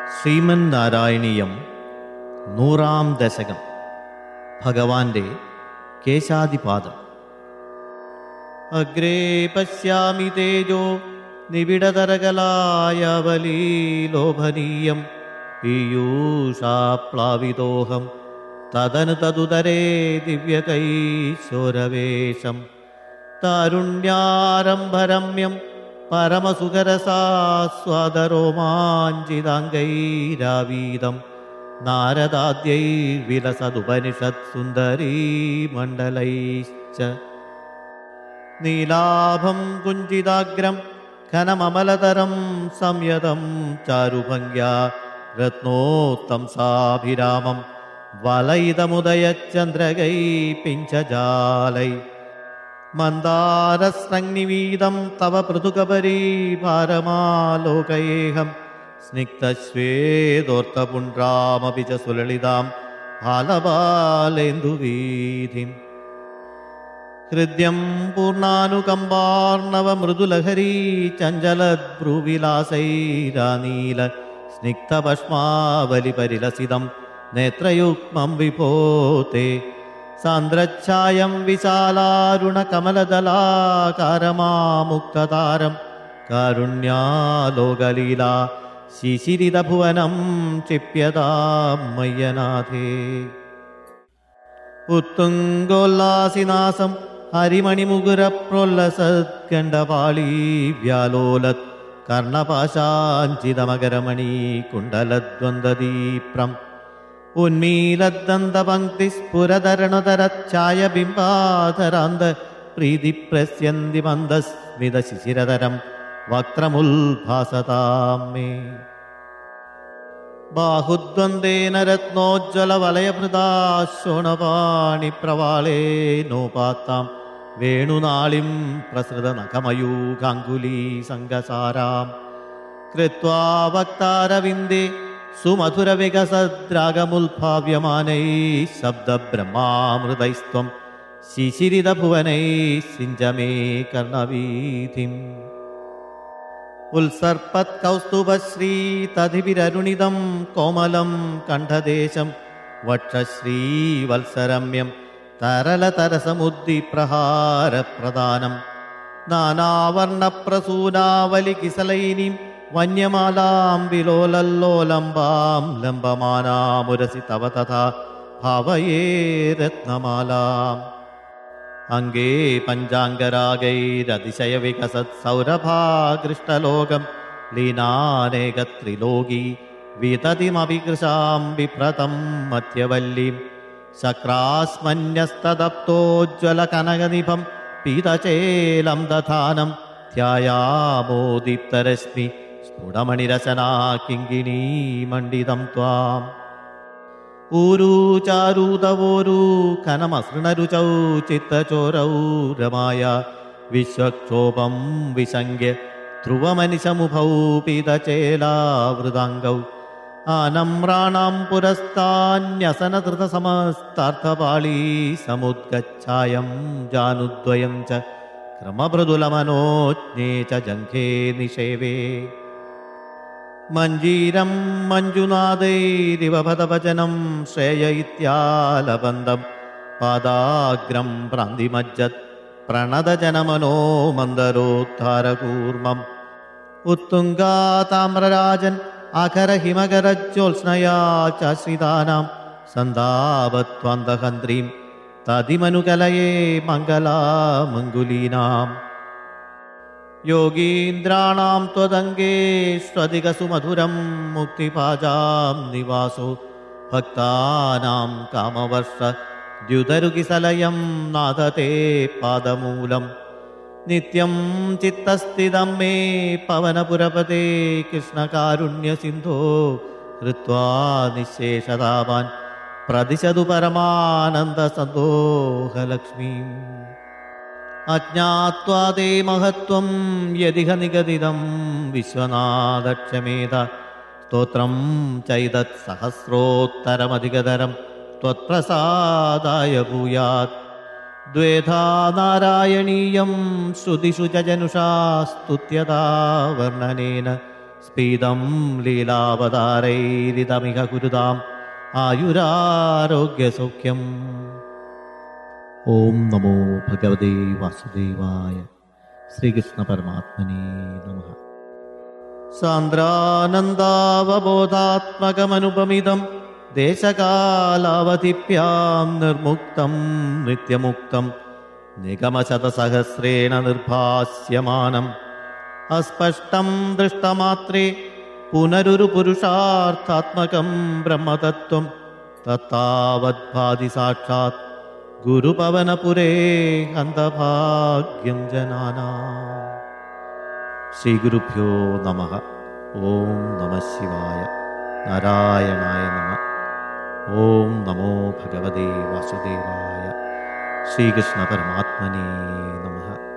ശ്രീമന്നാരായണീയം 100-ാം ദശകം. ഭഗവാന്റെ കേശാദിപാദം. അഗ്രേ പശ്യാമി തേജോ നിബിഡതരകലായവലീലോഭനീയം പീയൂഷാപ്ലാവിതോഹം തദനു തദുദരേ ദിവ്യകൈശോരവേശം താരുണ്യാരംഭരമ്യം പരമസുഖരസാസ്വാദരോമാഞ്ചിതാംഗൈരാവീതം നാരദാദ്യൈർവിലസദുപനിഷത്സുന്ദരീ മണ്ഡലൈശ്ച നീലാഭം കുഞ്ചിതാഗ്രം ഘനമമലതരം സംയതം ചാരുഭംഗ്യാ രത്നോത്തംസാഭിരാമം വലയിതമുദയചന്ദ്രകൈ പിഞ്ചജാലൈ മന്ദാരസ്രഗ്നിവീതം തവ പൃഥുകപരീഭാരമാലോകയേഹം സ്നിഗ്ധശ്വേതോർത്തപുണ്ട്രാമപി ച സുലളിതാം ബാലബാലേന്ദുവീഥിം ഹൃദ്യം പൂർണ്ണാനുകമ്പാർണവമൃദുലഹരീ ചഞ്ചലദ്ഭ്രുവിലാസൈരാനീല സ്നിഗ്ധഭസ്മാവലിപരിലസിതം നേത്രയുഗ്മം വിഭോത്തെ സാന്ദ്രച്ഛായം വിശാലാരുണകമലദലാകാരമാമുക്തതാരം കാരുണ്യാലോകലീലാ ശിശിരിതഭുവനം ക്ഷിപ്യതാം മയ്യനാഥേ ഉത്തുംഗോല്ലാസിനാസം ഹരിമണിമുകുരപ്രോല്ലസത്കണ്ഠപാളീ വ്യാലോലത് കർണപാശാഞ്ചിതമകരമണീ കുണ്ടലദ്വന്ദ്വദീപ്രം ഉന്മീലദ്ദന്തപങ്ക്തിസ്ഫുരധരണതരച്ഛായബിംബാധരാന്ത പ്രീതിപ്രസ്യന്തി മന്ദസ്മിതശിശിരതരം വക്ത്രമുൽഭാസതാം മേ ബാഹുദ്വന്ദേന രത്നോജ്വലവലയഭൃതാ ശോണപാണിപ്രവാളേനോപാത്താം വേണുനാളിം പ്രസൃതനഖമയൂഖാങ്കുലീ സംഗസാരാം കൃത്വാ വക്താരവിന്ദേ സുമധുരവികസദ്രാഗമുൽഭാവ്യമാനൈ ശബ്ദബ്രഹ്മാമൃതൈസ്ത്വം ശിശിരിതഭുവനൈ സിഞ്ചമേ കർണവീഥിം ഉത്സർപ്പത്കൗസ്തുഭശ്രീ തധിവിരരുണിതം കോമലം കണ്ഠദേശം വക്ഷശ്രീവത്സരമ്യം തരലതരസമുദ്ദിപ്രഹാരപ്രദാനം നാനാവർണപ്രസൂനാവലികിസലൈനീം വന്യമാലാം വിലോലല്ലോലംബാം ലംബമാനാമുരസി തവ തഥാ ഭാവയേ രത്നമാലാം അംഗേ പഞ്ചാംഗരാഗൈരതിശയവികസത് സൗരഭാകൃഷ്ടലോകം ലീനാനേകത്രിലോകീ വിതതിമഭികൃശാം ബിഭ്രതം മധ്യവല്ലീം ശക്രാസ്മന്യസ്തദപ്തോജ്വലകനകനിഭം പീതചേലം ദധാനം ധ്യായാമോദീപ്തരശ്മി സ്ഫുടമണിരചനാ കിങ്കിണീമണ്ഡിതം ത്വാം ഊരൂ ചാരൂതവോരൂ ഖനമസൃണരുചൗ ചിത്തചോരൗ രമായ വിശ്വക്ഷോഭം വിശങ്ക്യ ധ്രുവമനിശമുഭൗ പീതചേലാവൃതാംഗൗ ആനമ്രാണാം പുരസ്താന്യസനധൃതസമസ്താർത്ഥപാളീ സമുദ്ഗച്ഛായം ജാനുദ്വയം ച ക്രമമൃദുലമനോജ്ഞേ ച ജംഘേ നിഷേവേ മഞ്ജീരം മഞ്ജുനാദൈരിവ പദവചനം ശ്രേയ ഇത്യാലബന്ധം പാദാഗ്രം പ്രാന്തിമജ്ജത് പ്രണതജനമനോ മന്ദരോദ്ധാരകൂർമ്മം ഉത്തുംഗാതാമ്രരാജൻ അഖരഹിമകരജ്യോത്സ്നയാ ചാശ്രിതാനാം സന്താപത്വാന്തഹന്ത്രീം തതിമനുകലയേ മംഗലാമംഗുലീനാം യോഗീന്ദ്രാണാം ത്വദംഗേഷ്വധികസുമധുരം മുക്തിപാജാം നിവാസോ ഭക്താനാം കാമവർഷ ദ്യുതരുകിസലയം നാദതേ പാദമൂലം നിത്യം ചിത്തസ്ഥിതം മേ പവനപുരപതേ കൃഷ്ണകാരുണ്യസിന്ധോ ഹൃത്വാ നിശേഷതാവാൻ പ്രതിശതു പരമാനന്ദസന്തോഹലക്ഷ്മീം അജ്ഞാത്വാ തേ മഹത്വം യദിഹ നിഗദിതം വിശ്വനാഥക്ഷമേധ സ്തോത്രം ചൈതത് സഹസ്രോത്തരമധികതരം ത്വത്പ്രസാദായ ഭൂയാത് ദ്വേധാ നാരായണീയം ശ്രുതിഷു ച ജനുഷാ സ്തുത്യതാ വർണ്ണനേന സ്ഫീതം ലീലാവതാരൈരിതമിക കുരുതാം ആയുരാരോഗ്യസൗഖ്യം. ഓം നമോ ഭഗവതേ വാസുദേവായ. ശ്രീകൃഷ്ണ പരമാത്മനേ നമഃ. സാന്ദ്രാനന്ദാവബോധാത്മകമനുപമിതം ദേശകാലാവധിഭ്യാം നിർമുക്തം നിത്യമുക്തം നിഗമശതസഹസ്രേണ നിർഭാസ്യമാനം അസ്പഷ്ടം ദൃഷ്ടമാത്രേ പുനരുരു പുരുഷാർത്ഥാത്മകം ബ്രഹ്മതത്വം തത്താവദ്ഭാതി സാക്ഷാത് ഗുരുപവനപുരേ ഹന്തഭാഗ്യം ജനാനാം. ശ്രീഗുരുഭ്യോ നമഃ. ഓം നമഃ ശിവായ. നാരായണായ നമഃ. ഓം നമോ ഭഗവതേ വാസുദേവായ. ശ്രീകൃഷ്ണ പരമാത്മനേ നമഃ.